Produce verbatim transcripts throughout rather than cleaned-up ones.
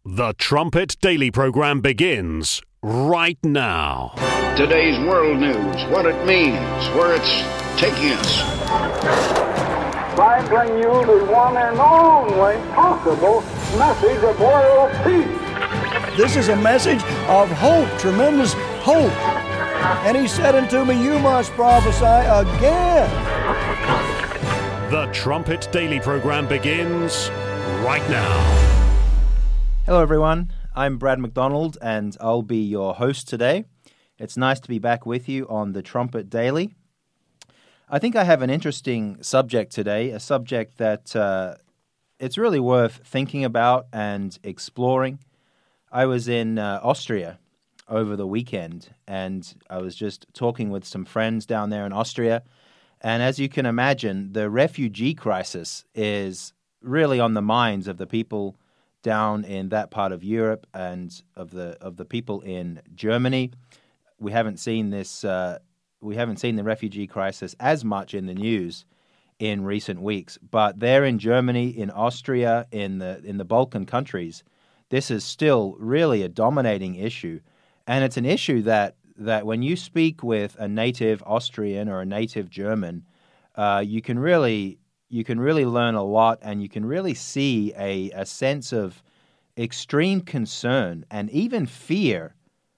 The Trumpet Daily program begins right now. Today's world news, what it means, where it's taking us. I bring you the one and only possible message of world peace. This is a message of hope, tremendous hope. And he said unto me, you must prophesy again. The Trumpet Daily program begins right now. Hello everyone, I'm Brad McDonald and I'll be your host today. It's nice to be back with you on the Trumpet Daily. I think I have an interesting subject today, a subject that uh, it's really worth thinking about and exploring. I was in uh, Austria over the weekend and I was just talking with some friends down there in Austria. And as you can imagine, the refugee crisis is really on the minds of the people down in that part of Europe and of the of the people in Germany. We haven't seen this. Uh, we haven't seen the refugee crisis as much in the news in recent weeks, but there in Germany, in Austria, in the in the Balkan countries, this is still really a dominating issue, and it's an issue that that when you speak with a native Austrian or a native German, uh, you can really. You can really learn a lot, and you can really see a, a sense of extreme concern and even fear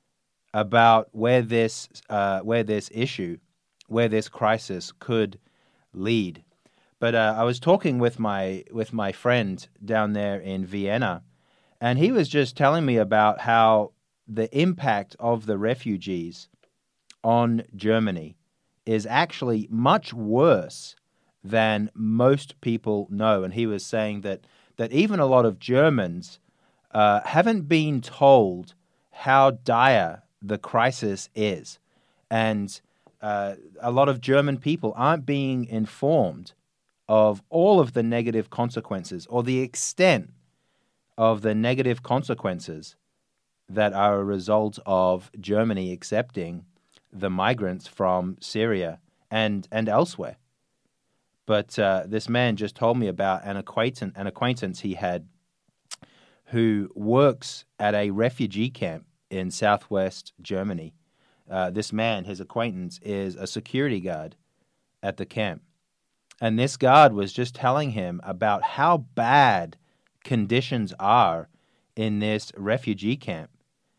about where this uh, where this issue, where this crisis could lead. But uh, I was talking with my with my friend down there in Vienna, and he was just telling me about how the impact of the refugees on Germany is actually much worse than most people know. And he was saying that that even a lot of Germans uh, haven't been told how dire the crisis is. And uh, a lot of German people aren't being informed of all of the negative consequences or the extent of the negative consequences that are a result of Germany accepting the migrants from Syria and, and elsewhere. But uh, this man just told me about an acquaintance, an acquaintance he had who works at a refugee camp in southwest Germany. Uh, this man, his acquaintance, is a security guard at the camp. And this guard was just telling him about how bad conditions are in this refugee camp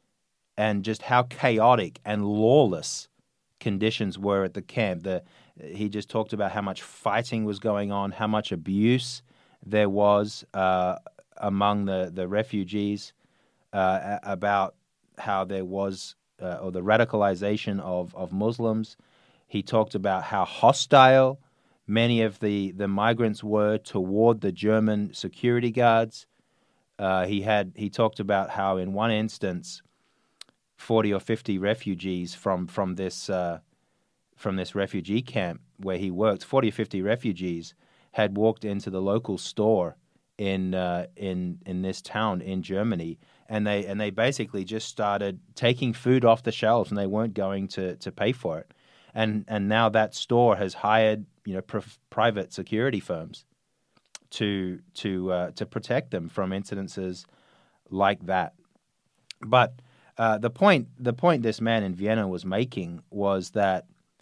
and just how chaotic and lawless conditions were at the camp. The He just talked about how much fighting was going on, how much abuse there was uh, among the, the refugees, uh, about how there was, uh, or the radicalization of, of Muslims. He talked about how hostile many of the, the migrants were toward the German security guards. Uh, he had he talked about how in one instance, forty or fifty refugees from, from this uh, from this refugee camp where he worked, forty or fifty refugees had walked into the local store in uh, in in this town in Germany, and they and they basically just started taking food off the shelves, and they weren't going to, to pay for it, and and now that store has hired you know pr- private security firms to to uh, to protect them from incidences like that. But uh, the point the point this man in Vienna was making was that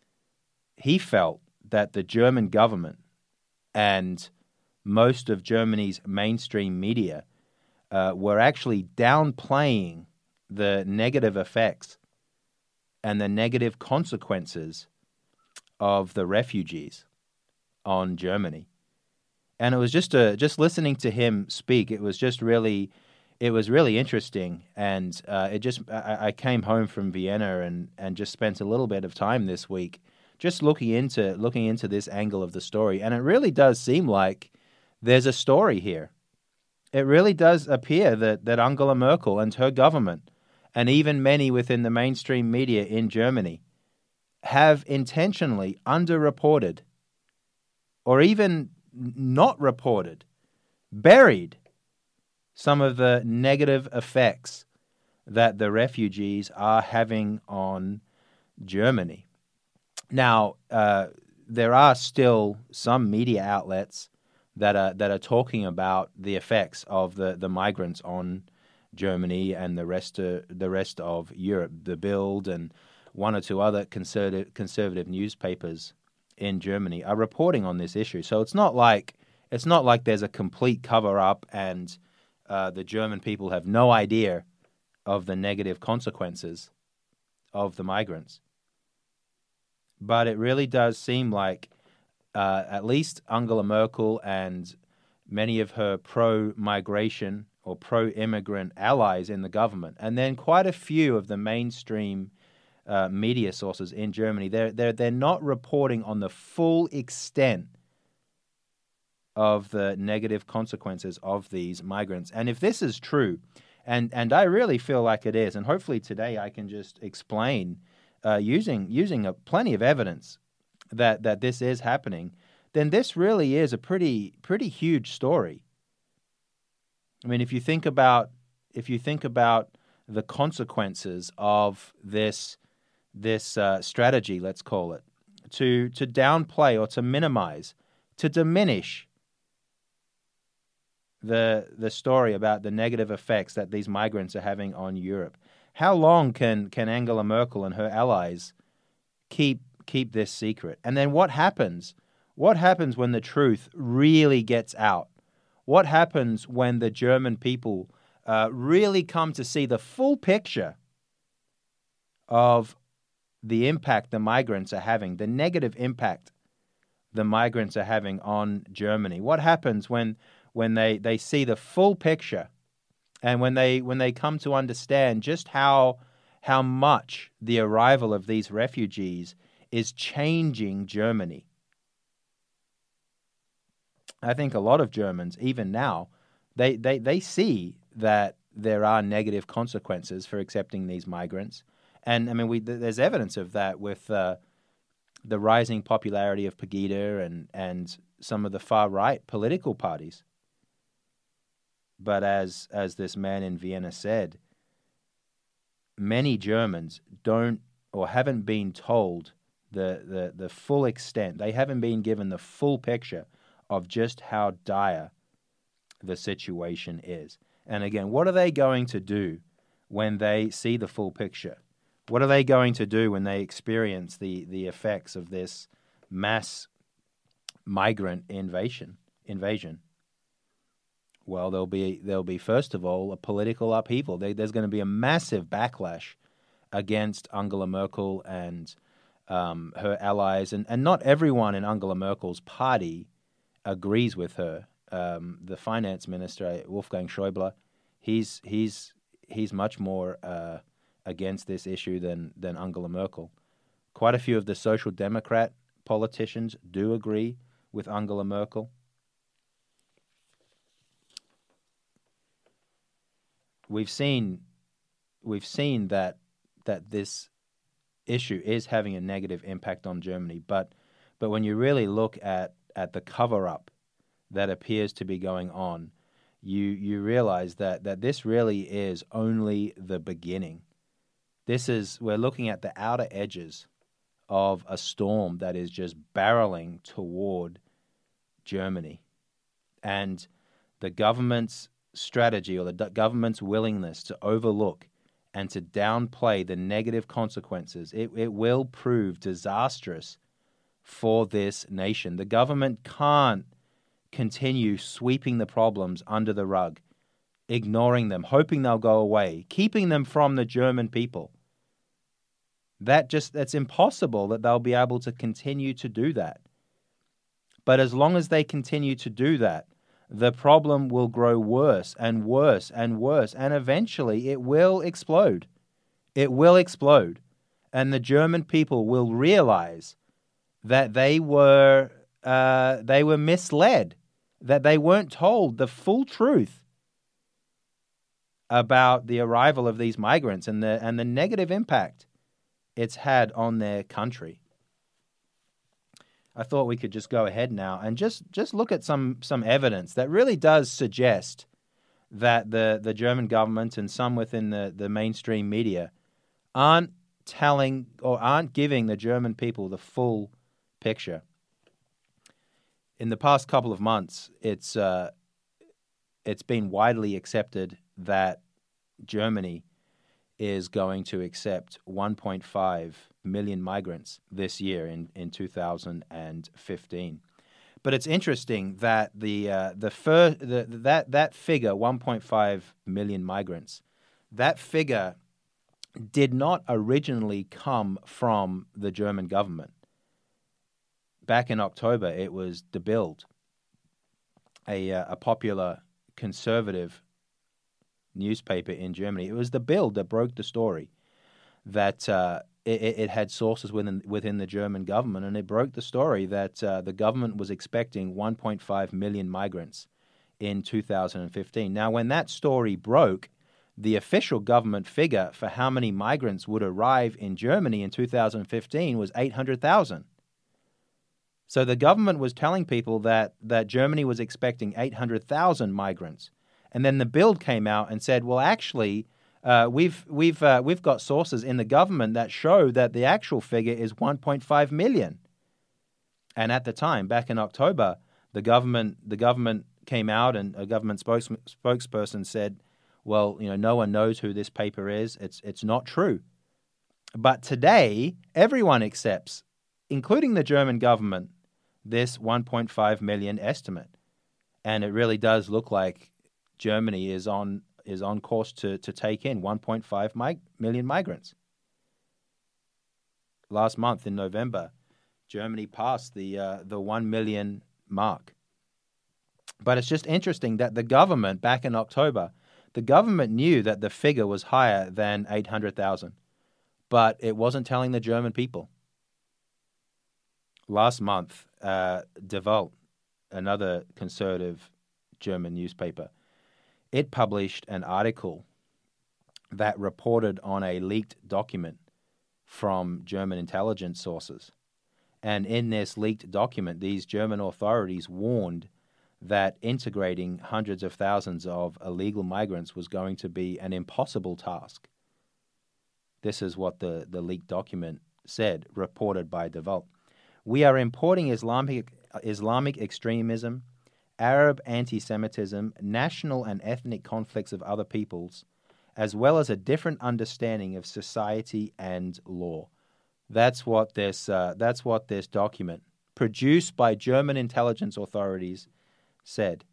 he felt that the German government and most of Germany's mainstream media uh, were actually downplaying the negative effects and the negative consequences of the refugees on Germany. And it was just a, just listening to him speak, it was just really, it was really interesting. And uh, it just, I, I came home from Vienna and, and just spent a little bit of time this week just looking into looking into this angle of the story, and it really does seem like there's a story here. It really does appear that, that Angela Merkel and her government, and even many within the mainstream media in Germany, have intentionally underreported, or even not reported, buried some of the negative effects that the refugees are having on Germany. Now, uh, there are still some media outlets that are that are talking about the effects of the, the migrants on Germany and the rest of, the rest of Europe. The Bild and one or two other conservative conservative newspapers in Germany are reporting on this issue. So it's not like it's not like there's a complete cover up and uh, the German people have no idea of the negative consequences of the migrants. But it really does seem like uh, at least Angela Merkel and many of her pro-migration or pro-immigrant allies in the government, and then quite a few of the mainstream uh, media sources in Germany, they're, they're, they're not reporting on the full extent of the negative consequences of these migrants. And if this is true, and, and I really feel like it is, and hopefully today I can just explain uh, using using a, plenty of evidence that, that this is happening, then this really is a pretty pretty huge story. I mean, if you think about if you think about the consequences of this this uh, strategy, let's call it, to to downplay or to minimize, to diminish the the story about the negative effects that these migrants are having on Europe. How long can can Angela Merkel and her allies keep keep this secret? And then what happens? What happens when the truth really gets out? What happens when the German people uh, really come to see the full picture of the impact the migrants are having, the negative impact the migrants are having on Germany? What happens when when they, they see the full picture and when they when they come to understand just how how much the arrival of these refugees is changing Germany? I think a lot of Germans, even now, they, they, they see that there are negative consequences for accepting these migrants. And, I mean, we, there's evidence of that with uh, the rising popularity of Pegida and, and some of the far-right political parties. But as as this man in Vienna said, many Germans don't or haven't been told the, the, the full extent. They haven't been given the full picture of just how dire the situation is. And again, what are they going to do when they see the full picture? What are they going to do when they experience the, the effects of this mass migrant invasion? Invasion. Well, there'll be there'll be first of all a political upheaval. There, there's going to be a massive backlash against Angela Merkel and um, her allies, and, and not everyone in Angela Merkel's party agrees with her. Um, the finance minister, Wolfgang Schäuble, he's he's he's much more uh, against this issue than than Angela Merkel. Quite a few of the Social Democrat politicians do agree with Angela Merkel. We've seen we've seen that that this issue is having a negative impact on Germany, but but when you really look at at the cover-up that appears to be going on, you you realize that, that this really is only the beginning. This is, we're looking at the outer edges of a storm that is just barreling toward Germany. And the government's strategy or the government's willingness to overlook and to downplay the negative consequences, it, it will prove disastrous for this nation. The government can't continue sweeping the problems under the rug, ignoring them, hoping they'll go away, keeping them from the German people. That just, that's impossible that they'll be able to continue to do that. But as long as they continue to do that, the problem will grow worse and worse and worse, and eventually it will explode. It will explode. And the German people will realize that they were uh, they were misled, that they weren't told the full truth about the arrival of these migrants and the and the negative impact it's had on their country. I thought we could just go ahead now and just, just look at some, some evidence that really does suggest that the, the German government and some within the, the mainstream media aren't telling or aren't giving the German people the full picture. In the past couple of months, it's uh, it's been widely accepted that Germany is going to accept one point five million migrants this year in, in two thousand fifteen. But it's interesting that the uh, the, fir- the that that figure, one point five million migrants, that figure did not originally come from the German government. Back in October, it was Der Bild, a uh, a popular conservative newspaper in Germany. It was Der Bild that broke the story that uh, it, it had sources within within the German government, and it broke the story that uh, the government was expecting one point five million migrants in two thousand fifteen. Now, when that story broke, the official government figure for how many migrants would arrive in Germany in two thousand fifteen was eight hundred thousand. So the government was telling people that, that Germany was expecting eight hundred thousand migrants. And then the Bild came out and said, well, actually, uh, we've we've uh, we've got sources in the government that show that the actual figure is one point five million. And at the time, back in October, the government the government came out and a government spokes, spokesperson said, well, you know, no one knows who this paper is. It's it's not true. But today, everyone accepts, including the German government, this one point five million estimate. And it really does look like Germany is on is on course to, to take in one point five mig- million migrants. Last month in November, Germany passed the uh, the one million mark. But it's just interesting that the government, back in October, the government knew that the figure was higher than eight hundred thousand, but it wasn't telling the German people. Last month, uh, Die Welt, another conservative German newspaper, it published an article that reported on a leaked document from German intelligence sources. And in this leaked document, these German authorities warned that integrating hundreds of thousands of illegal migrants was going to be an impossible task. This is what the, the leaked document said, reported by Die Welt. We are importing Islamic, Islamic extremism, Arab anti-Semitism, national and ethnic conflicts of other peoples, as well as a different understanding of society and law. That's what this, uh, that's what this document, produced by German intelligence authorities, said.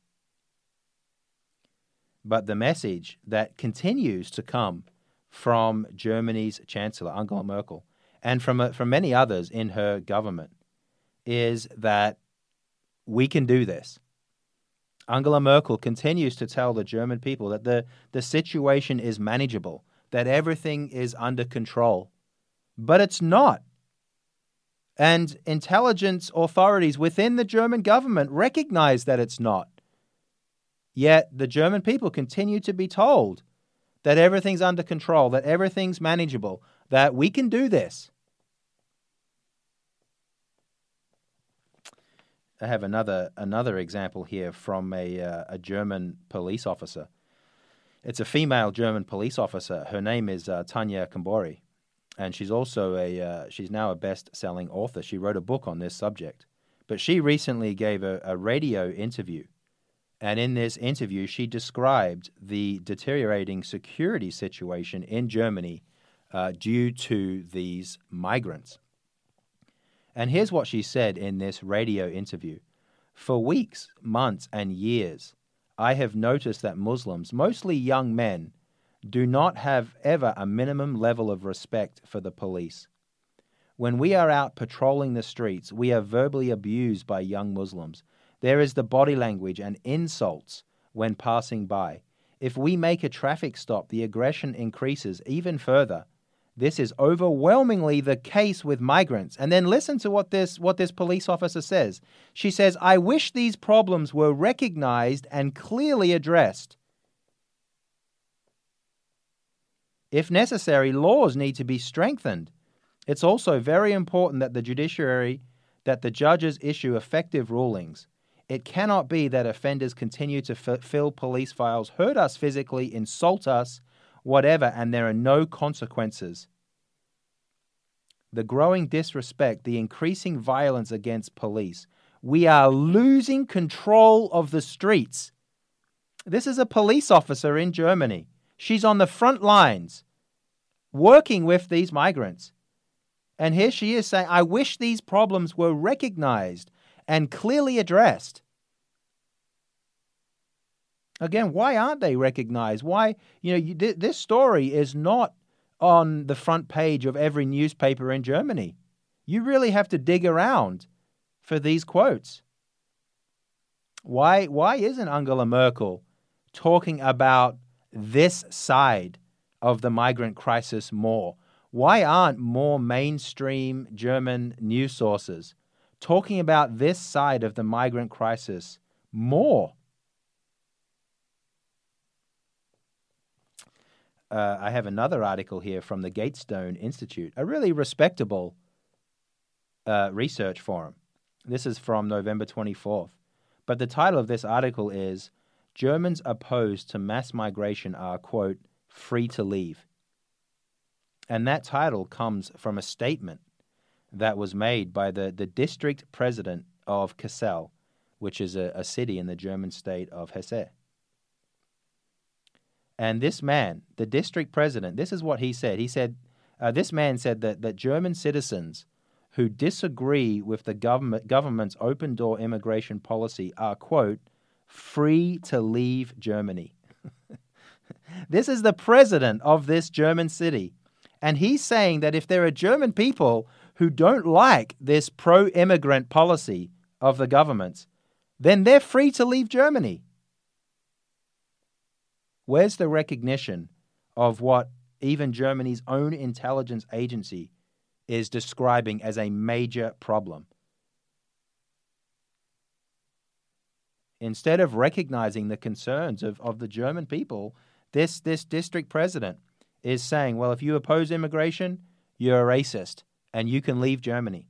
But the message that continues to come from Germany's Chancellor, Angela Merkel, and from, uh, from many others in her government, is that we can do this. Angela Merkel continues to tell the German people that the, the situation is manageable, that everything is under control. But it's not. And intelligence authorities within the German government recognize that it's not. Yet the German people continue to be told that everything's under control, that everything's manageable, that we can do this. I have another another example here from a uh, a German police officer. It's a female German police officer. Her name is uh, Tanja Kambori, and she's also a uh, she's now a best-selling author. She wrote a book on this subject, but she recently gave a, a radio interview, and in this interview, she described the deteriorating security situation in Germany uh, due to these migrants. And here's what she said in this radio interview. For weeks, months, and years, I have noticed that Muslims, mostly young men, do not have ever a minimum level of respect for the police. When we are out patrolling the streets, we are verbally abused by young Muslims. There is the body language and insults when passing by. If we make a traffic stop, the aggression increases even further. This is overwhelmingly the case with migrants. And then listen to what this what this police officer says. She says, I wish these problems were recognized and clearly addressed. If necessary, laws need to be strengthened. It's also very important that the judiciary, that the judges issue effective rulings. It cannot be that offenders continue to f- fill police files, hurt us physically, insult us, whatever, and there are no consequences. The growing disrespect, the increasing violence against police. We are losing control of the streets. This is a police officer in Germany. She's on the front lines working with these migrants. And here she is saying, I wish these problems were recognized and clearly addressed. Again, why aren't they recognized? Why, you know, you, th- this story is not on the front page of every newspaper in Germany. You really have to dig around for these quotes. Why, why isn't Angela Merkel talking about this side of the migrant crisis more? Why aren't more mainstream German news sources talking about this side of the migrant crisis more? Uh, I have another article here from the Gatestone Institute, a really respectable uh, research forum. This is from November twenty-fourth. But the title of this article is, Germans opposed to mass migration are, quote, free to leave. And that title comes from a statement that was made by the, the district president of Kassel, which is a, a city in the German state of Hesse. And this man, the district president, this is what he said. He said, uh, this man said that, that German citizens who disagree with the government government's open-door immigration policy are, quote, free to leave Germany. This is the president of this German city. And he's saying that if there are German people who don't like this pro-immigrant policy of the government, then they're free to leave Germany. Where's the recognition of what even Germany's own intelligence agency is describing as a major problem? Instead of recognizing the concerns of, of the German people, this, this district president is saying, well, if you oppose immigration, you're a racist and you can leave Germany.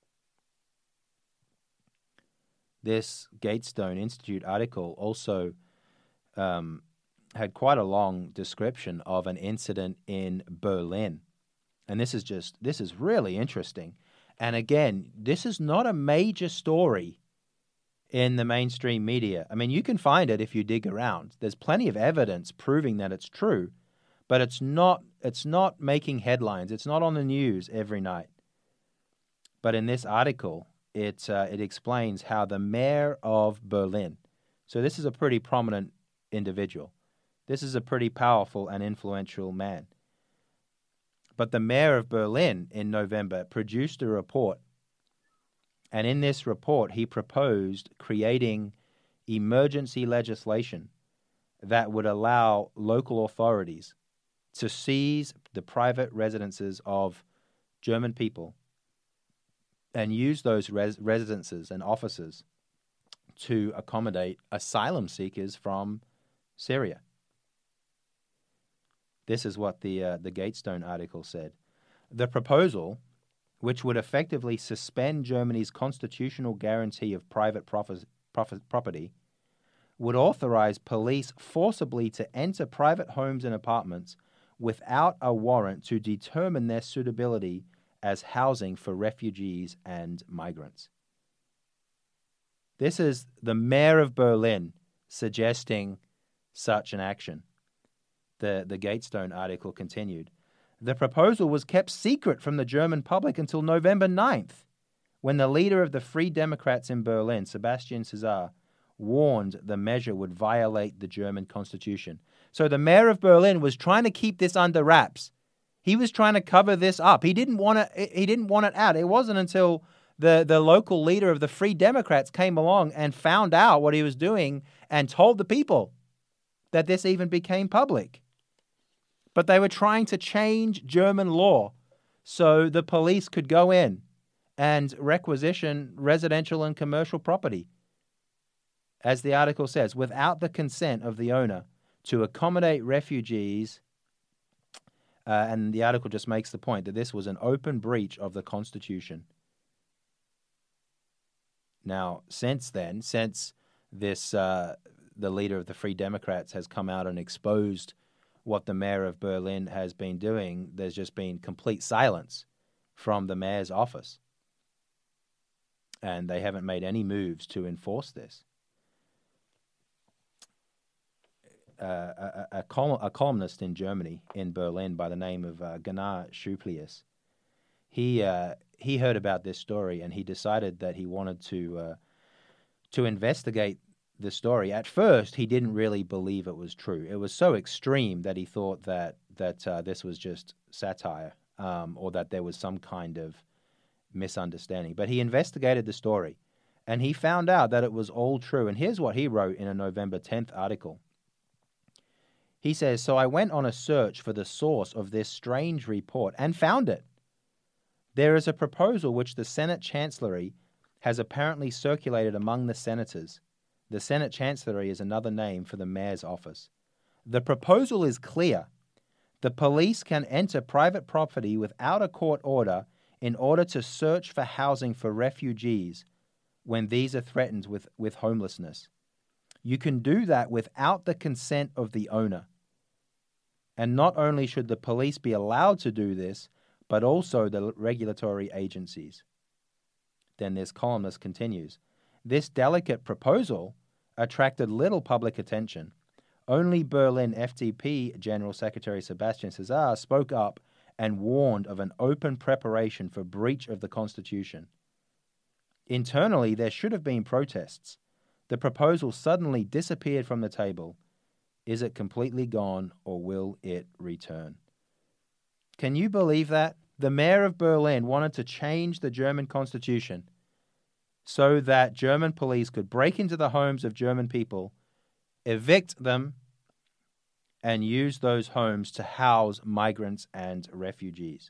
This Gatestone Institute article also um, had quite a long description of an incident in Berlin. And this is just, this is really interesting. And again, this is not a major story in the mainstream media. I mean, you can find it if you dig around. There's plenty of evidence proving that it's true, but it's not, it's not making headlines. It's not on the news every night. But in this article, it, uh, it explains how the mayor of Berlin, so this is a pretty prominent individual. This is a pretty powerful and influential man. But the mayor of Berlin in November produced a report. And in this report, he proposed creating emergency legislation that would allow local authorities to seize the private residences of German people and use those res- residences and offices to accommodate asylum seekers from Syria. This is what the uh, the Gatestone article said. The proposal, which would effectively suspend Germany's constitutional guarantee of private prof- prof- property, would authorize police forcibly to enter private homes and apartments without a warrant to determine their suitability as housing for refugees and migrants. This is the mayor of Berlin suggesting such an action. The, the Gatestone article continued. The proposal was kept secret from the German public until November ninth, when the leader of the Free Democrats in Berlin, Sebastian Caesar, warned the measure would violate the German constitution. So the mayor of Berlin was trying to keep this under wraps. He was trying to cover this up. He didn't want it, he didn't want it out. It wasn't until the, the local leader of the Free Democrats came along and found out what he was doing and told the people that this even became public. But they were trying to change German law so the police could go in and requisition residential and commercial property, as the article says, without the consent of the owner, to accommodate refugees. Uh, and the article just makes the point that this was an open breach of the Constitution. Now, since then, since this, uh, the leader of the Free Democrats has come out and exposed what the mayor of Berlin has been doing, there's just been complete silence from the mayor's office. And they haven't made any moves to enforce this. uh, a, a, col- a columnist in Germany, in Berlin, by the name of uh, Gunnar Schuplius. He uh, he heard about this story and he decided that he wanted to uh, to investigate the story. At first, he didn't really believe it was true. It was so extreme that he thought that that uh, this was just satire, um, or that there was some kind of misunderstanding. But he investigated the story, and he found out that it was all true. And here's what he wrote in a November tenth article. He says, "So I went on a search for the source of this strange report and found it. There is a proposal which the Senate Chancellery has apparently circulated among the senators. The Senate Chancellery is another name for the mayor's office. The proposal is clear. The police can enter private property without a court order in order to search for housing for refugees when these are threatened with, with homelessness. You can do that without the consent of the owner. And not only should the police be allowed to do this, but also the regulatory agencies." Then this columnist continues, "This delicate proposal attracted little public attention. Only Berlin F D P General Secretary Sebastian Cesar spoke up and warned of an open preparation for breach of the Constitution. Internally, there should have been protests. The proposal suddenly disappeared from the table. Is it completely gone, or will it return?" Can you believe that? The mayor of Berlin wanted to change the German constitution so that German police could break into the homes of German people, evict them, and use those homes to house migrants and refugees.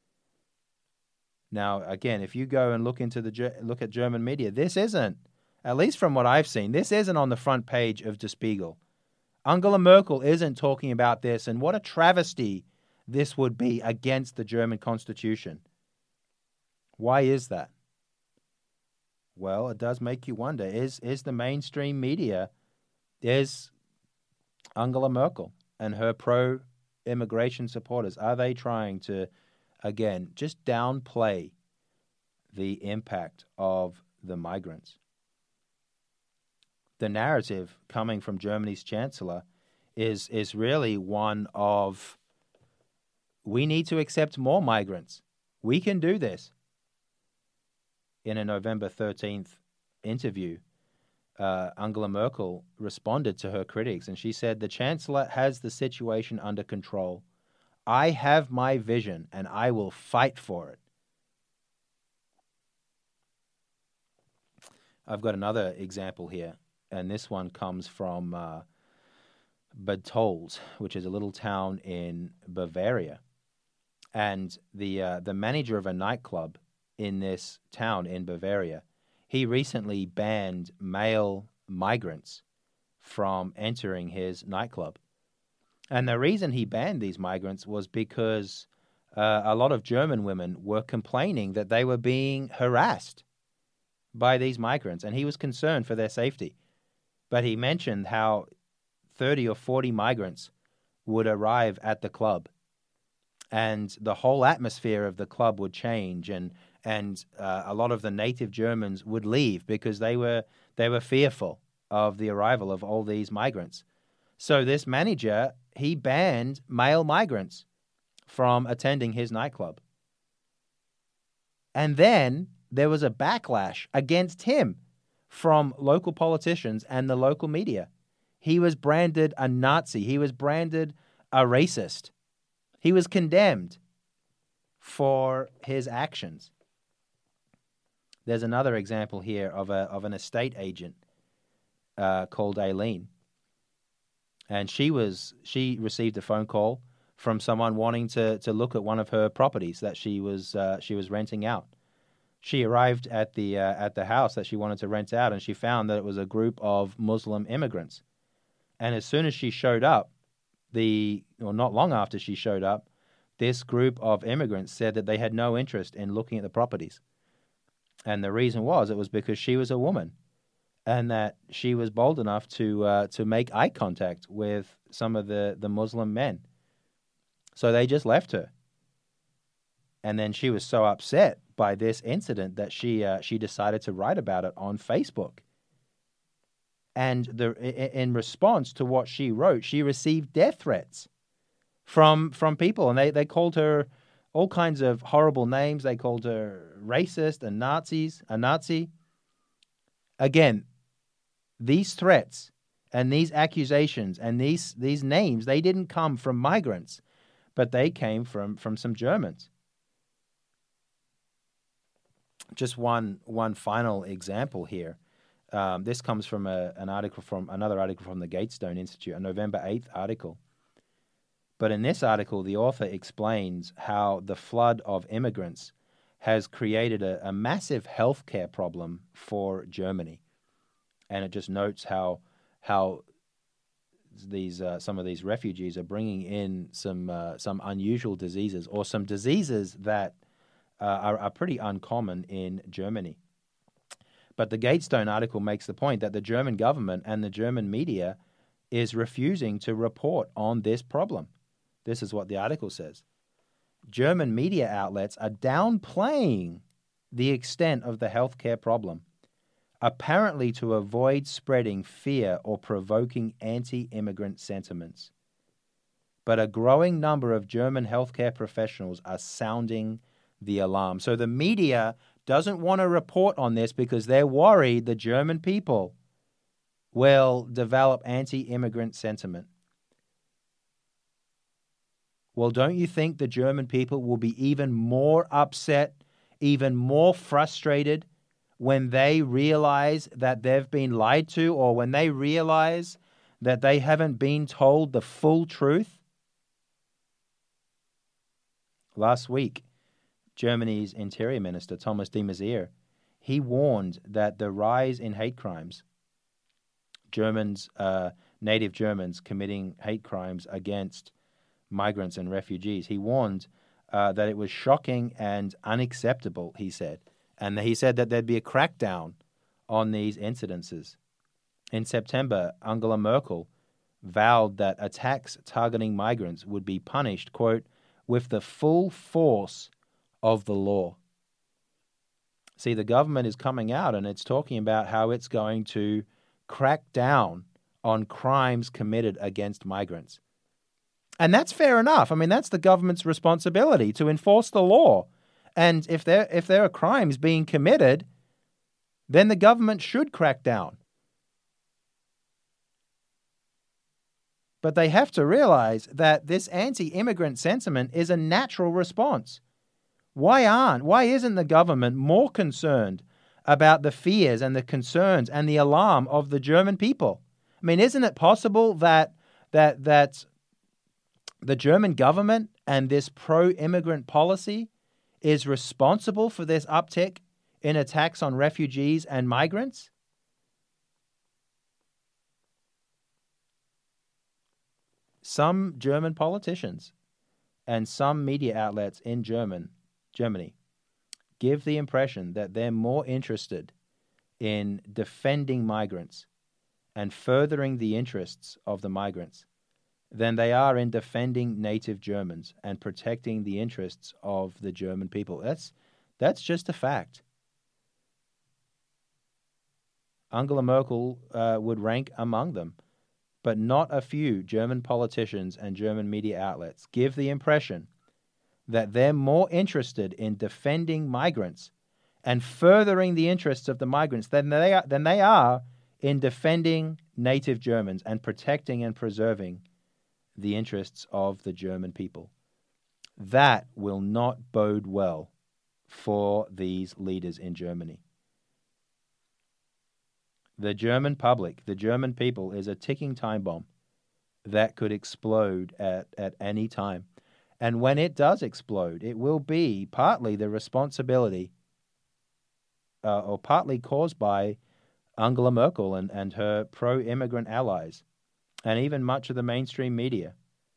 Now, again, if you go and look into the look at German media, this isn't, at least from what I've seen, this isn't on the front page of Der Spiegel. Angela Merkel isn't talking about this, and what a travesty this would be against the German Constitution. Why is that? Well, it does make you wonder, is is the mainstream media, is Angela Merkel and her pro-immigration supporters, are they trying to, again, just downplay the impact of the migrants? The narrative coming from Germany's chancellor is is really one of, we need to accept more migrants. We can do this. In a November thirteenth interview, uh, Angela Merkel responded to her critics, and she said, "The Chancellor has the situation under control. I have my vision, and I will fight for it." I've got another example here, and this one comes from uh, Bad Tolz, which is a little town in Bavaria. And the uh, the manager of a nightclub in this town in Bavaria, he recently banned male migrants from entering his nightclub. And the reason he banned these migrants was because uh, a lot of German women were complaining that they were being harassed by these migrants, and he was concerned for their safety. But he mentioned how thirty or forty migrants would arrive at the club, and the whole atmosphere of the club would change, and and uh, a lot of the native Germans would leave because they were they were fearful of the arrival of all these migrants. So this manager, he banned male migrants from attending his nightclub. And then there was a backlash against him from local politicians and the local media. He was branded a Nazi. He was branded a racist. He was condemned for his actions. There's another example here of a of an estate agent uh, called Aileen, and she was she received a phone call from someone wanting to to look at one of her properties that she was uh, she was renting out. She arrived at the uh, at the house that she wanted to rent out, and she found that it was a group of Muslim immigrants. And as soon as she showed up, the or not long after she showed up, this group of immigrants said that they had no interest in looking at the properties. And the reason was, it was because she was a woman, and that she was bold enough to uh, to make eye contact with some of the, the Muslim men. So they just left her. And then she was so upset by this incident that she uh, she decided to write about it on Facebook. And the in response to what she wrote, she received death threats from from people, and they, they called her all kinds of horrible names. They called her racist and Nazis, a Nazi. Again, these threats and these accusations and these these names, they didn't come from migrants, but they came from, from some Germans. Just one one final example here. Um, this comes from a, an article from another article from the Gatestone Institute, a November eighth article. But in this article, the author explains how the flood of immigrants has created a, a massive healthcare problem for Germany, and it just notes how how these uh, some of these refugees are bringing in some uh, some unusual diseases or some diseases that uh, are, are pretty uncommon in Germany. But the Gatestone article makes the point that the German government and the German media is refusing to report on this problem. This is what the article says. German media outlets are downplaying the extent of the healthcare problem, apparently to avoid spreading fear or provoking anti-immigrant sentiments. But a growing number of German healthcare professionals are sounding the alarm. So the media doesn't want to report on this because they're worried the German people will develop anti-immigrant sentiment. Well, don't you think the German people will be even more upset, even more frustrated when they realize that they've been lied to, or when they realize that they haven't been told the full truth? Last week, Germany's Interior Minister, Thomas de Maizière, he warned that the rise in hate crimes, Germans, uh, native Germans committing hate crimes against migrants and refugees, he warned uh, that it was shocking and unacceptable, he said. And he said that there'd be a crackdown on these incidences. In September, Angela Merkel vowed that attacks targeting migrants would be punished, quote, with the full force of the law. See, the government is coming out and it's talking about how it's going to crack down on crimes committed against migrants. And that's fair enough. I mean, that's the government's responsibility to enforce the law. And if there if there are crimes being committed, then the government should crack down. But they have to realize that this anti-immigrant sentiment is a natural response. Why aren't, why isn't the government more concerned about the fears and the concerns and the alarm of the German people? I mean, isn't it possible that that that the German government and this pro-immigrant policy is responsible for this uptick in attacks on refugees and migrants? Some German politicians and some media outlets in German, Germany give the impression that they're more interested in defending migrants and furthering the interests of the migrants than they are in defending native Germans and protecting the interests of the German people. That's that's just a fact. Angela Merkel uh, would rank among them, but not a few German politicians and German media outlets give the impression that they're more interested in defending migrants and furthering the interests of the migrants than they are, than they are in defending native Germans and protecting and preserving the interests of the German people. That will not bode well for these leaders in Germany. The German public, the German people, is a ticking time bomb that could explode at, at any time. And when it does explode, it will be partly the responsibility uh, or partly caused by Angela Merkel and, and her pro-immigrant allies, and even much of the mainstream media.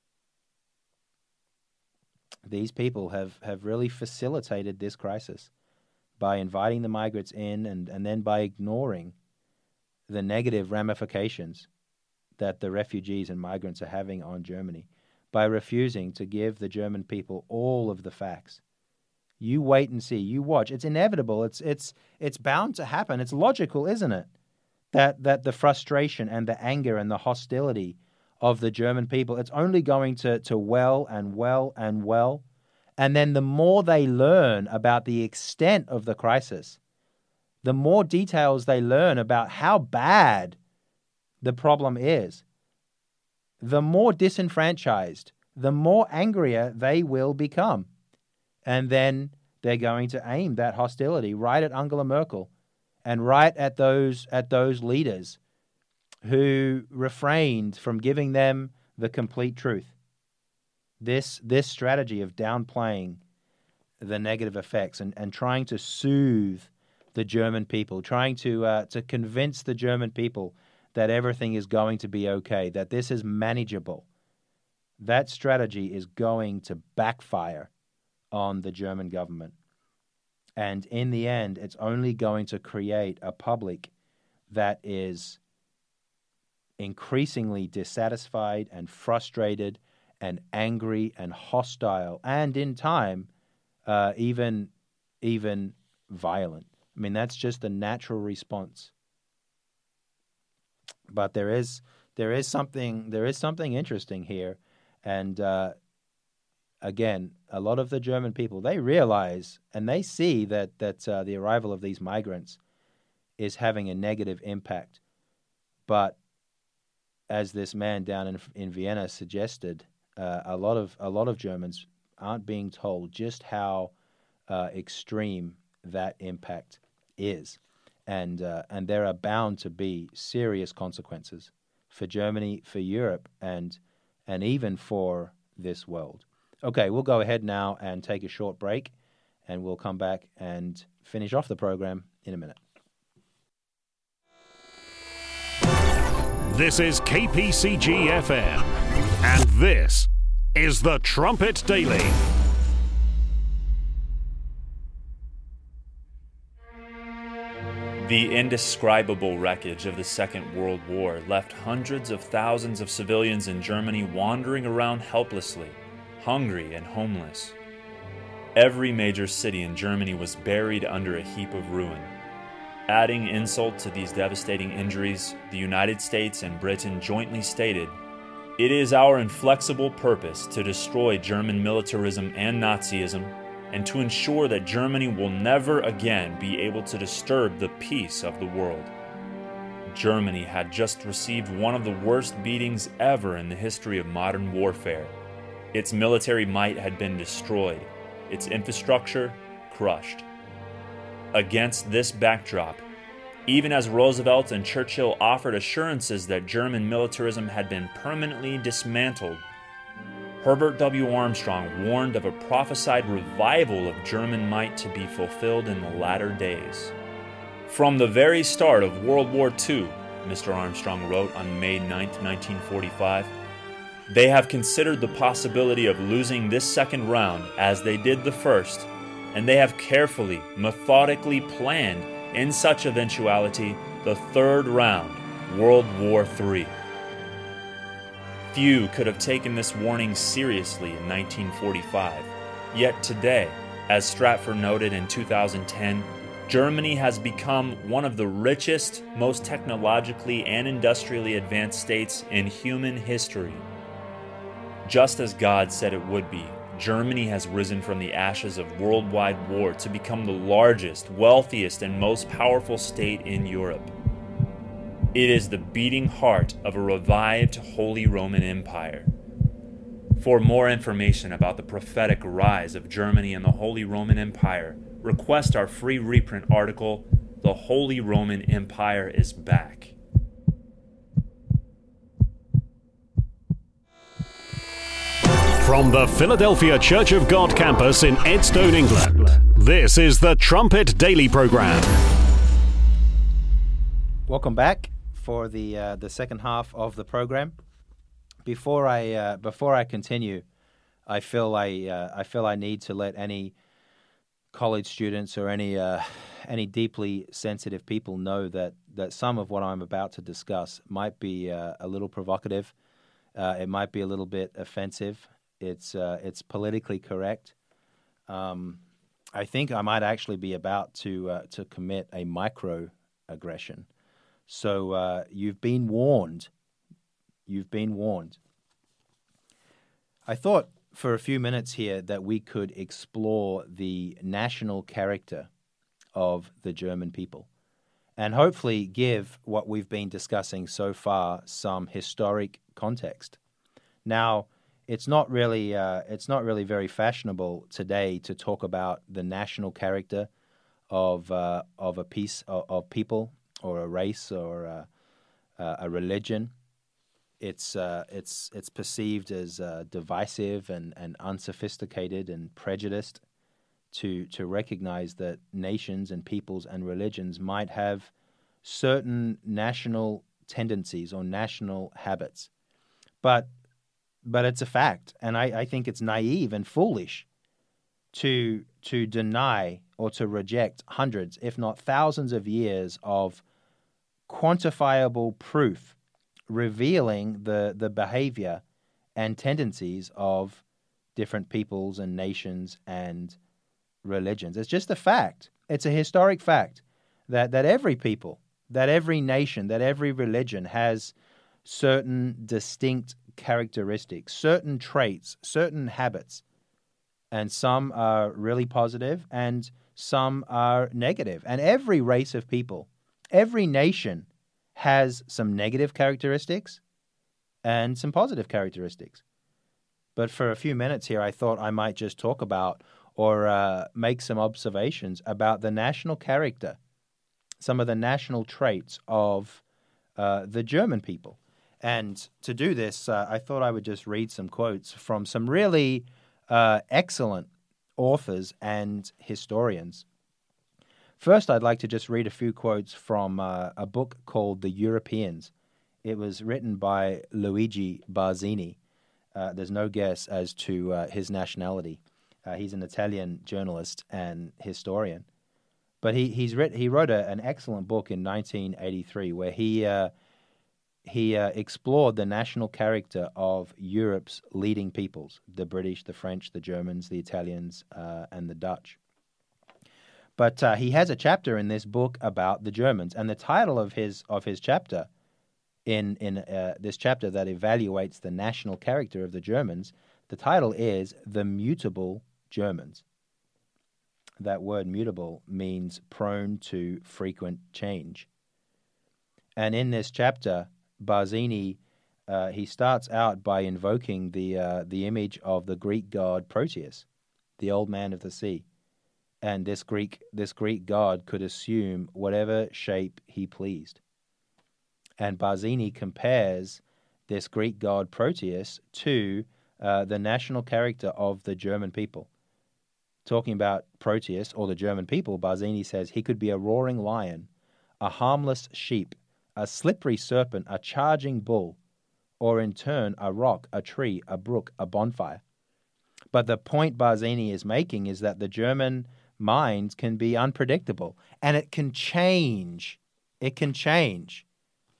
These people have, have really facilitated this crisis by inviting the migrants in and, and then by ignoring the negative ramifications that the refugees and migrants are having on Germany, by refusing to give the German people all of the facts. You wait and see. You watch. It's inevitable. It's it's it's bound to happen. It's logical, isn't it? that that the frustration and the anger and the hostility of the German people, it's only going to, to well and well and well. And then the more they learn about the extent of the crisis, the more details they learn about how bad the problem is, the more disenfranchised, the more angrier they will become. And then they're going to aim that hostility right at Angela Merkel and right at those at those leaders who refrained from giving them the complete truth. This this strategy of downplaying the negative effects and, and trying to soothe the German people, trying to uh, to convince the German people that everything is going to be okay, that this is manageable, that strategy is going to backfire on the German government. And in the end, it's only going to create a public that is increasingly dissatisfied and frustrated and angry and hostile, and in time, uh, even even violent. I mean, that's just the natural response. But there is there is something there is something interesting here, and uh, again, a lot of the German people, they realize and they see that that uh, the arrival of these migrants is having a negative impact, but as this man down in in Vienna suggested, uh, a lot of a lot of Germans aren't being told just how uh, extreme that impact is, and uh, and there are bound to be serious consequences for Germany, for Europe, and and even for this world. Okay, we'll go ahead now and take a short break, and we'll come back and finish off the program in a minute. This is K P C G F M, and this is the Trumpet Daily. The indescribable wreckage of the Second World War left hundreds of thousands of civilians in Germany wandering around helplessly, hungry and homeless. Every major city in Germany was buried under a heap of ruin. Adding insult to these devastating injuries, the United States and Britain jointly stated, "It is our inflexible purpose to destroy German militarism and Nazism, and to ensure that Germany will never again be able to disturb the peace of the world." Germany had just received one of the worst beatings ever in the history of modern warfare. Its military might had been destroyed, its infrastructure crushed. Against this backdrop, even as Roosevelt and Churchill offered assurances that German militarism had been permanently dismantled, Herbert W. Armstrong warned of a prophesied revival of German might to be fulfilled in the latter days. From the very start of World War Two, Mister Armstrong wrote on May ninth, nineteen forty-five, "They have considered the possibility of losing this second round as they did the first, and they have carefully, methodically planned, in such eventuality, the third round, World War Three." Few could have taken this warning seriously in nineteen forty-five. Yet today, as Stratford noted in two thousand ten, Germany has become one of the richest, most technologically and industrially advanced states in human history. Just as God said it would be, Germany has risen from the ashes of worldwide war to become the largest, wealthiest, and most powerful state in Europe. It is the beating heart of a revived Holy Roman Empire. For more information about the prophetic rise of Germany and the Holy Roman Empire, request our free reprint article, "The Holy Roman Empire is Back." From the Philadelphia Church of God campus in Edstone, England, this is the Trumpet Daily Program. Welcome back for the uh, the second half of the program. Before I uh, before I continue, I feel I uh, I feel I need to let any college students or any uh, any deeply sensitive people know that that some of what I'm about to discuss might be uh, a little provocative. Uh, it might be a little bit offensive. It's uh, it's politically correct. Um, I think I might actually be about to uh, to commit a microaggression. So uh, you've been warned. You've been warned. I thought for a few minutes here that we could explore the national character of the German people and hopefully give what we've been discussing so far some historic context. Now, it's not really uh, it's not really very fashionable today to talk about the national character of uh, of a piece of, of people or a race or a, a religion. It's uh, it's it's perceived as uh, divisive and, and unsophisticated and prejudiced to to recognize that nations and peoples and religions might have certain national tendencies or national habits, but but it's a fact, and I, I think it's naive and foolish to to deny or to reject hundreds, if not thousands, of years of quantifiable proof revealing the, the behavior and tendencies of different peoples and nations and religions. It's just a fact. It's a historic fact that, that every people, that every nation, that every religion has certain distinct characteristics, certain traits, certain habits, and some are really positive and some are negative. And every race of people, every nation has some negative characteristics and some positive characteristics. But for a few minutes here, I thought I might just talk about or uh, make some observations about the national character, some of the national traits of uh, the German people. And to do this, uh, I thought I would just read some quotes from some really uh, excellent authors and historians. First, I'd like to just read a few quotes from uh, a book called The Europeans. It was written by Luigi Barzini. Uh, there's no guess as to uh, his nationality. Uh, he's an Italian journalist and historian. But he he's writ- he wrote a, an excellent book in nineteen eighty-three where he uh, he uh, explored the national character of Europe's leading peoples, the British, the French, the Germans, the Italians, uh, and the Dutch. But uh, he has a chapter in this book about the Germans, and the title of his of his chapter, in in uh, this chapter that evaluates the national character of the Germans, the title is "The Mutable Germans." That word "mutable" means prone to frequent change. And in this chapter, Barzini uh, he starts out by invoking the uh, the image of the Greek god Proteus, the old man of the sea. And this Greek this Greek god could assume whatever shape he pleased. And Barzini compares this Greek god Proteus to uh, the national character of the German people. Talking about Proteus, or the German people, Barzini says he could be a roaring lion, a harmless sheep, a slippery serpent, a charging bull, or in turn a rock, a tree, a brook, a bonfire. But the point Barzini is making is that the German mind can be unpredictable, and it can change. It can change.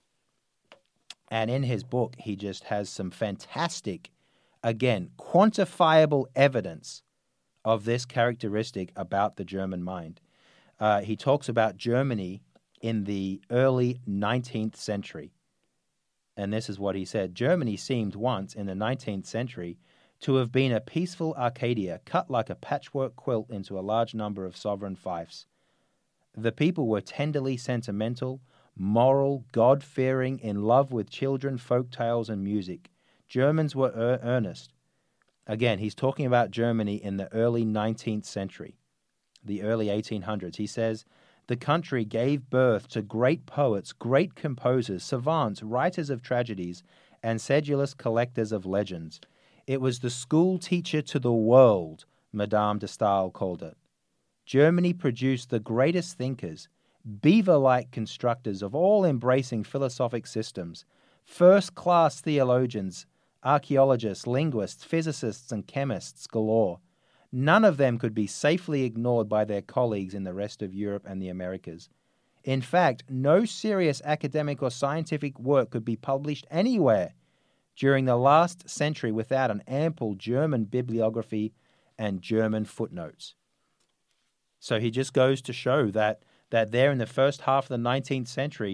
And in his book, he just has some fantastic, again, quantifiable evidence of this characteristic about the German mind. Uh, he talks about Germany in the early nineteenth century. And this is what he said. Germany seemed once in the nineteenth century to have been a peaceful Arcadia cut like a patchwork quilt into a large number of sovereign fiefs. The people were tenderly sentimental, moral, God-fearing, in love with children, folk tales, and music. Germans were er- earnest. Again, he's talking about Germany in the early nineteenth century, the early eighteen hundreds. He says, the country gave birth to great poets, great composers, savants, writers of tragedies, and sedulous collectors of legends. It was the school teacher to the world, Madame de Stael called it. Germany produced the greatest thinkers, beaver-like constructors of all-embracing philosophic systems, first-class theologians, archaeologists, linguists, physicists, and chemists galore. None of them could be safely ignored by their colleagues in the rest of Europe and the Americas. In fact, no serious academic or scientific work could be published anywhere during the last century without an ample German bibliography and German footnotes. So he just goes to show that that there in the first half of the nineteenth century,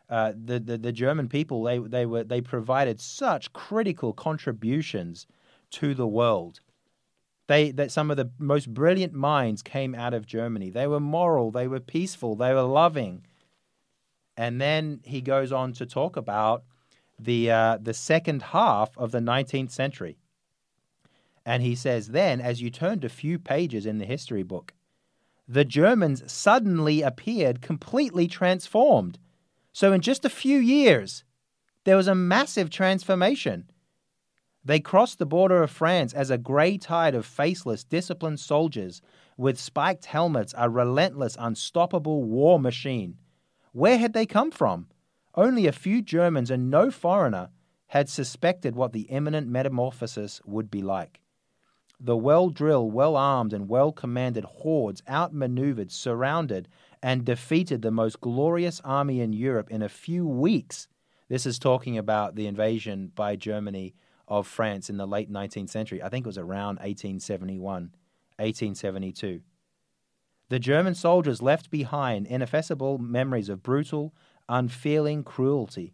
uh, the, the the German people they they were they provided such critical contributions to the world. They that some of the most brilliant minds came out of Germany. They were moral, they were peaceful, they were loving. And then he goes on to talk about the uh, the second half of the nineteenth century. And he says, then, as you turned a few pages in the history book, the Germans suddenly appeared completely transformed. So in just a few years, there was a massive transformation. They crossed the border of France as a grey tide of faceless, disciplined soldiers with spiked helmets, a relentless, unstoppable war machine. Where had they come from? Only a few Germans and no foreigner had suspected what the imminent metamorphosis would be like. The well-drilled, well-armed, and well-commanded hordes outmaneuvered, surrounded, and defeated the most glorious army in Europe in a few weeks. This is talking about the invasion by Germany of France in the late nineteenth century. I think it was around eighteen seventy-one, eighteen seventy-two. The German soldiers left behind ineffaceable memories of brutal, unfeeling cruelty.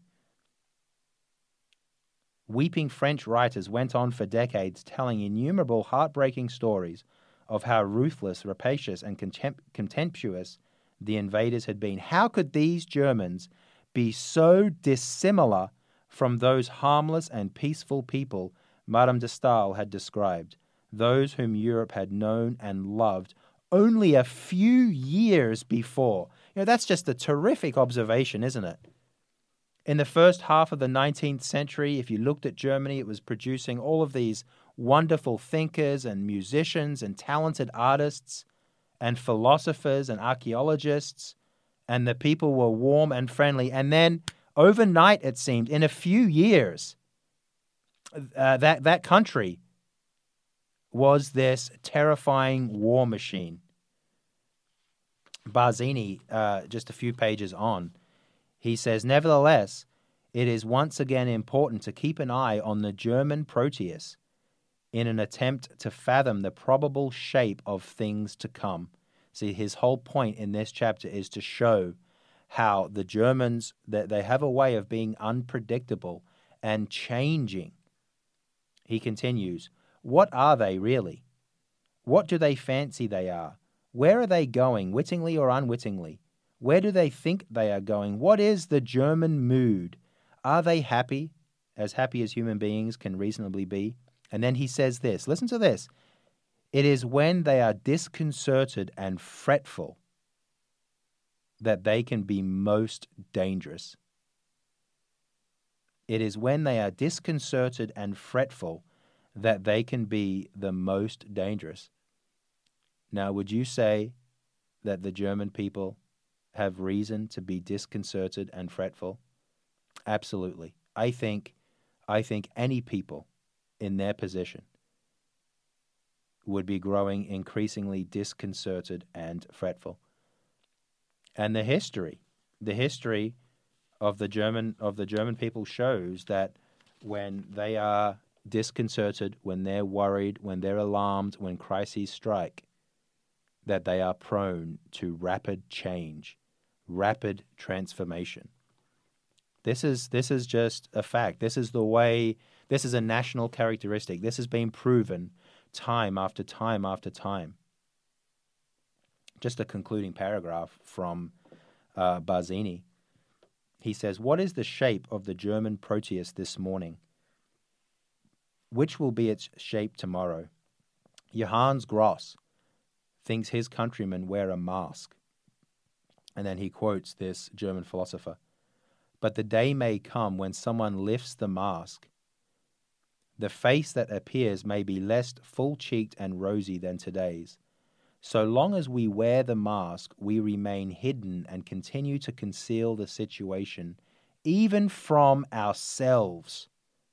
Weeping French writers went on for decades telling innumerable heartbreaking stories of how ruthless, rapacious, and contempt- contemptuous the invaders had been. How could these Germans be so dissimilar from those harmless and peaceful people Madame de Stael had described, those whom Europe had known and loved only a few years before? You know, that's just a terrific observation, isn't it? In the first half of the nineteenth century, if you looked at Germany, it was producing all of these wonderful thinkers and musicians and talented artists and philosophers and archaeologists, and the people were warm and friendly. And then overnight, it seemed, in a few years, uh, that, that country was this terrifying war machine. Barzini, uh, just a few pages on, he says, nevertheless, it is once again important to keep an eye on the German Proteus in an attempt to fathom the probable shape of things to come. See, his whole point in this chapter is to show how the Germans, that they have a way of being unpredictable and changing. He continues, what are they really? What do they fancy they are? Where are they going, wittingly or unwittingly? Where do they think they are going? What is the German mood? Are they happy, as happy as human beings can reasonably be? And then he says this, listen to this. It is when they are disconcerted and fretful that they can be most dangerous. It is when they are disconcerted and fretful that they can be the most dangerous. Now, would you say that the German people have reason to be disconcerted and fretful? Absolutely. I think, I think any people in their position would be growing increasingly disconcerted and fretful. And the history, the history of the German of the German people shows that when they are disconcerted, when they're worried, when they're alarmed, when crises strike, that they are prone to rapid change, rapid transformation. This is this is just a fact. This is the way, this is a national characteristic. This has been proven time after time after time. Just a concluding paragraph from uh, Barzini. He says, what is the shape of the German Proteus this morning? Which will be its shape tomorrow? Johannes Gross thinks his countrymen wear a mask. And then he quotes this German philosopher. But the day may come when someone lifts the mask. The face that appears may be less full-cheeked and rosy than today's. So long as we wear the mask, we remain hidden and continue to conceal the situation, even from ourselves.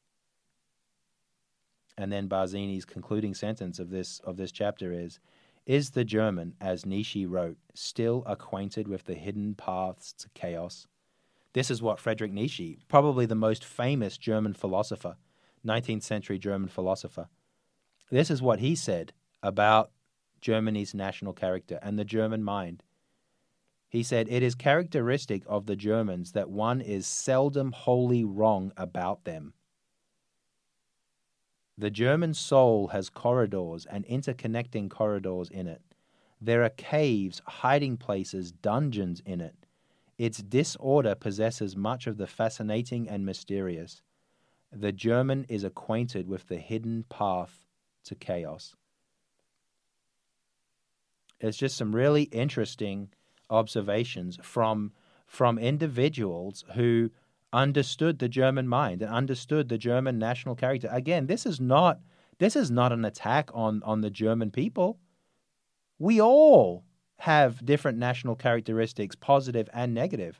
And then Barzini's concluding sentence of this of this chapter is, is the German, as Nietzsche wrote, still acquainted with the hidden paths to chaos? This is what Friedrich Nietzsche, probably the most famous German philosopher, nineteenth century German philosopher, this is what he said about Germany's national character and the German mind. He said, "It is characteristic of the Germans that one is seldom wholly wrong about them. The German soul has corridors and interconnecting corridors in it. There are caves, hiding places, dungeons in it. Its disorder possesses much of the fascinating and mysterious. The German is acquainted with the hidden path to chaos." It's just some really interesting observations from from individuals who understood the German mind and understood the German national character. Again, this is not this is not an attack on, on the German people. We all have different national characteristics, positive and negative.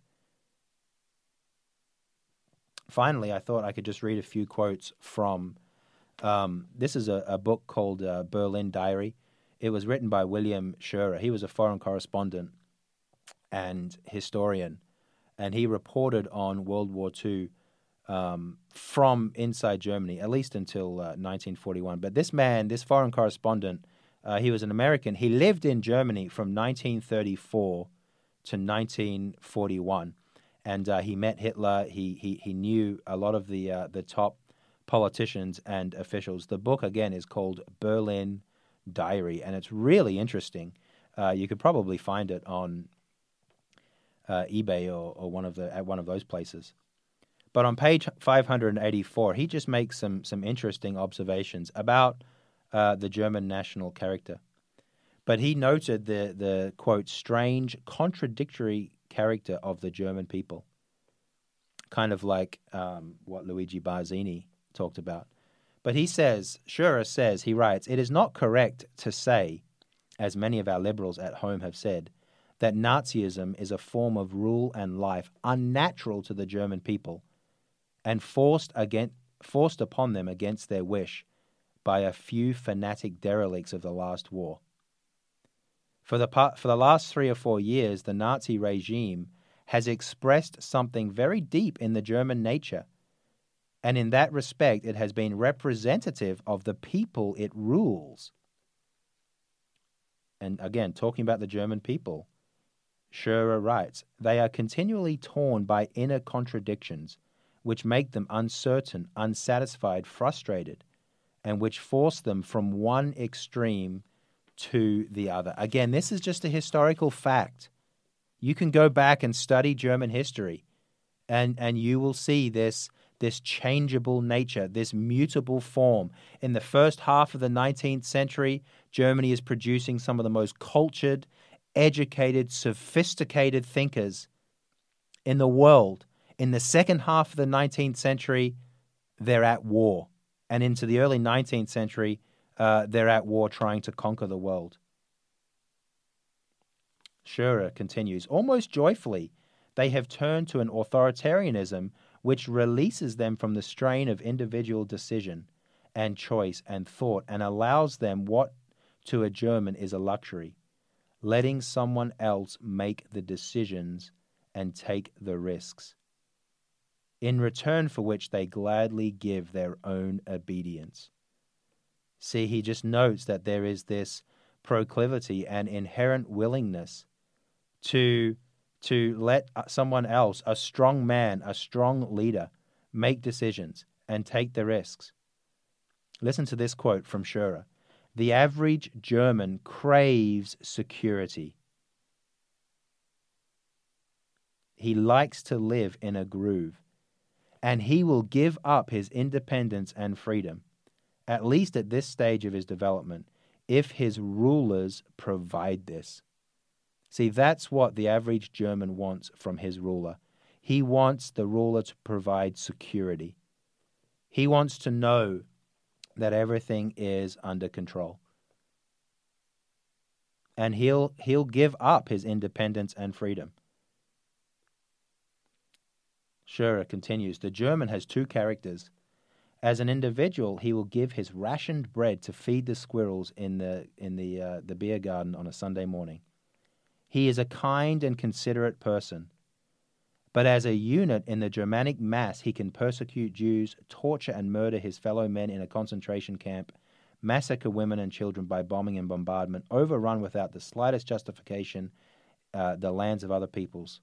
Finally, I thought I could just read a few quotes from um, this is a, a book called uh, Berlin Diary. It was written by William Scherer. He was a foreign correspondent and historian, and he reported on World War Two um, from inside Germany, at least until uh, nineteen forty-one. But this man, this foreign correspondent, uh, he was an American. He lived in Germany from nineteen thirty-four to nineteen forty-one, and uh, he met Hitler. He he he knew a lot of the uh, the top politicians and officials. The book again is called Berlin Diary, and it's really interesting. Uh, you could probably find it on uh, eBay or, or one of the at one of those places. But on page five hundred eighty-four, he just makes some some interesting observations about uh, the German national character. But he noted the the quote strange, contradictory character of the German people, kind of like um, what Luigi Barzini talked about. But he says, Scherer says, he writes, "It is not correct to say, as many of our liberals at home have said, that Nazism is a form of rule and life unnatural to the German people and forced against, forced upon them against their wish by a few fanatic derelicts of the last war. For the, for the last three or four years, the Nazi regime has expressed something very deep in the German nature, and in that respect, it has been representative of the people it rules." And again, talking about the German people, Scherer writes, "They are continually torn by inner contradictions, which make them uncertain, unsatisfied, frustrated, and which force them from one extreme to the other." Again, this is just a historical fact. You can go back and study German history, and, and you will see this this changeable nature, this mutable form. In the first half of the nineteenth century, Germany is producing some of the most cultured, educated, sophisticated thinkers in the world. In the second half of the nineteenth century, they're at war. And into the early nineteenth century, uh, they're at war trying to conquer the world. Scherer continues, "Almost joyfully, they have turned to an authoritarianism which releases them from the strain of individual decision and choice and thought and allows them what to a German is a luxury, letting someone else make the decisions and take the risks, in return for which they gladly give their own obedience." See, he just notes that there is this proclivity and inherent willingness to to let someone else, a strong man, a strong leader, make decisions and take the risks. Listen to this quote from Scherer. "The average German craves security. He likes to live in a groove, and he will give up his independence and freedom, at least at this stage of his development, if his rulers provide this." See, that's what the average German wants from his ruler. He wants the ruler to provide security. He wants to know that everything is under control. And he'll he'll give up his independence and freedom. Scherer continues, "The German has two characters. As an individual, he will give his rationed bread to feed the squirrels in the in the uh, the beer garden on a Sunday morning. He is a kind and considerate person. But as a unit in the Germanic mass, he can persecute Jews, torture and murder his fellow men in a concentration camp, massacre women and children by bombing and bombardment, overrun without the slightest justification uh, the lands of other peoples.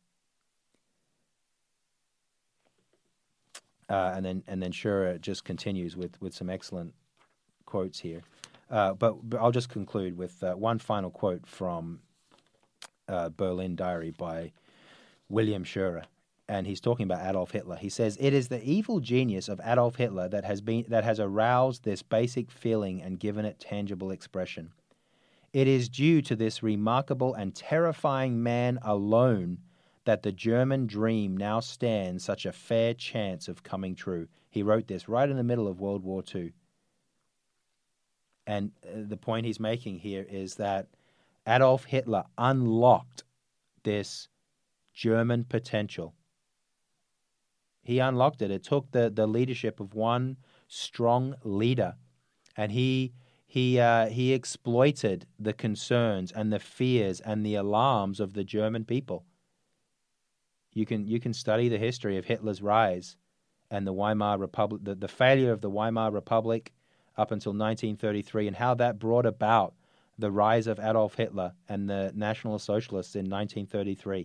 Uh, and then and then Scheurer just continues with, with some excellent quotes here. Uh, but, but I'll just conclude with uh, one final quote from uh, Berlin Diary by William Scheurer. And he's talking about Adolf Hitler. He says, "It is the evil genius of Adolf Hitler that has been that has aroused this basic feeling and given it tangible expression. It is due to this remarkable and terrifying man alone that the German dream now stands such a fair chance of coming true." He wrote this right in the middle of World War Two. And uh, the point he's making here is that Adolf Hitler unlocked this German potential. He unlocked it. It took the, the leadership of one strong leader, and he he uh, he exploited the concerns and the fears and the alarms of the German people. You can you can study the history of Hitler's rise and the Weimar Republic, the, the failure of the Weimar Republic up until nineteen thirty-three, and how that brought about the rise of Adolf Hitler and the National Socialists in nineteen thirty-three.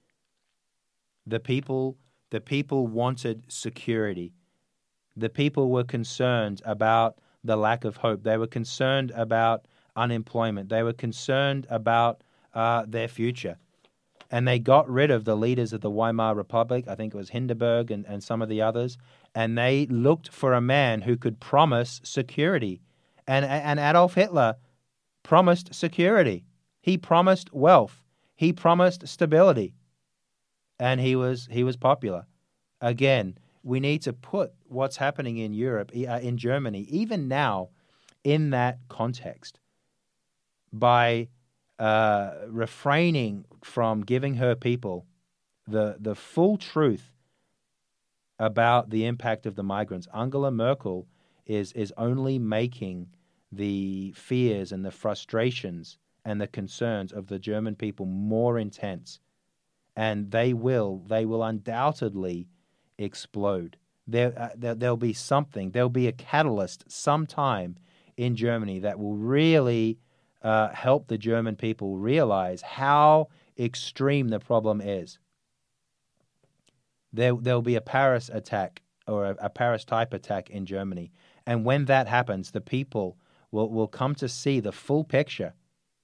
The people, the people wanted security. The people were concerned about the lack of hope. They were concerned about unemployment. They were concerned about uh, their future. And they got rid of the leaders of the Weimar Republic, I think it was Hindenburg and, and some of the others, and they looked for a man who could promise security. And, and Adolf Hitler promised security. He promised wealth. He promised stability. And he was he was popular. Again, we need to put what's happening in Europe, uh, in Germany, even now, in that context by uh, refraining from giving her people the the full truth about the impact of the migrants. Angela Merkel is is only making the fears and the frustrations and the concerns of the German people more intense. And they will, they will undoubtedly explode. There, uh, there, there'll be something, there'll be a catalyst sometime in Germany that will really uh, help the German people realize how extreme the problem is. There, there'll be a Paris attack or a, a Paris-type attack in Germany. And when that happens, the people will, will come to see the full picture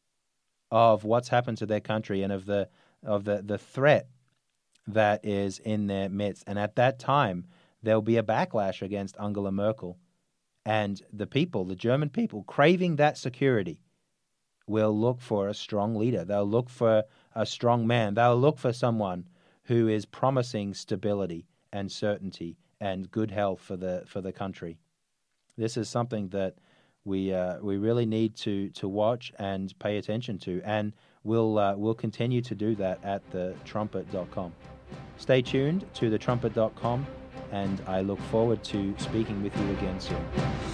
of what's happened to their country and of the of the, the threat that is in their midst. And at that time, there'll be a backlash against Angela Merkel. And the people, the German people, craving that security, will look for a strong leader. They'll look for a strong man. They'll look for someone who is promising stability and certainty and good health for the for the country. This is something that we uh, we really need to to watch and pay attention to, and we'll uh, we'll continue to do that at the trumpet dot com. Stay tuned to the trumpet dot com, and I look forward to speaking with you again soon.